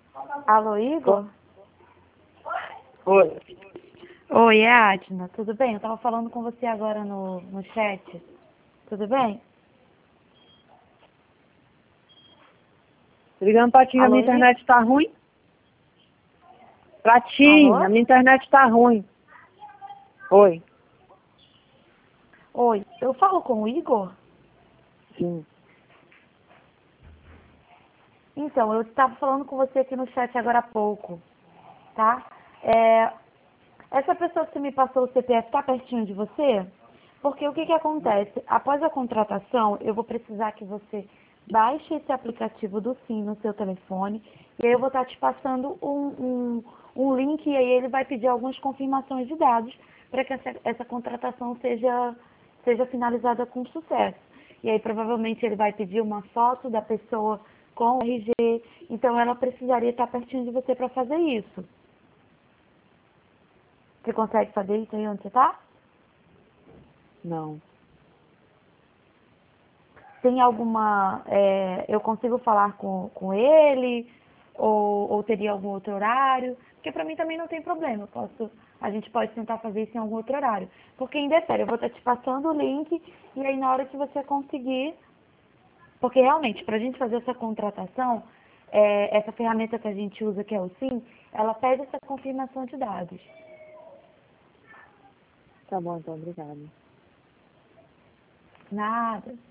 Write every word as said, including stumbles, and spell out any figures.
Alô, Igor? Oi. Oi, é a Adna, tudo bem? Eu tava falando com você agora no, no chat. Tudo bem? Ligando pra ti, a Alô, minha Igor? internet tá ruim? Pra ti, Alô? a minha internet tá ruim. Oi. Oi, eu falo com o Igor? Sim. Então, eu estava falando com você aqui no chat agora há pouco, tá? É, essa pessoa que você me passou o C P F está pertinho de você? Porque o que que acontece? Após a contratação, eu vou precisar que você baixe esse aplicativo do Sim no seu telefone e aí eu vou estar te passando um, um, um link e aí ele vai pedir algumas confirmações de dados para que essa, essa contratação seja, seja finalizada com sucesso. E aí provavelmente ele vai pedir uma foto da pessoa com o R G, então ela precisaria estar pertinho de você para fazer isso. Você consegue fazer isso aí onde você está? Não. Tem alguma... é, eu consigo falar com, com ele? Ou, ou teria algum outro horário? Porque para mim também não tem problema. Eu posso, a gente pode tentar fazer isso em algum outro horário. Porque ainda é sério, eu vou estar te passando o link e aí na hora que você conseguir... Porque realmente, para a gente fazer essa contratação, é, essa ferramenta que a gente usa, que é o Sim, ela pede essa confirmação de dados. Tá bom, então, obrigada. Nada.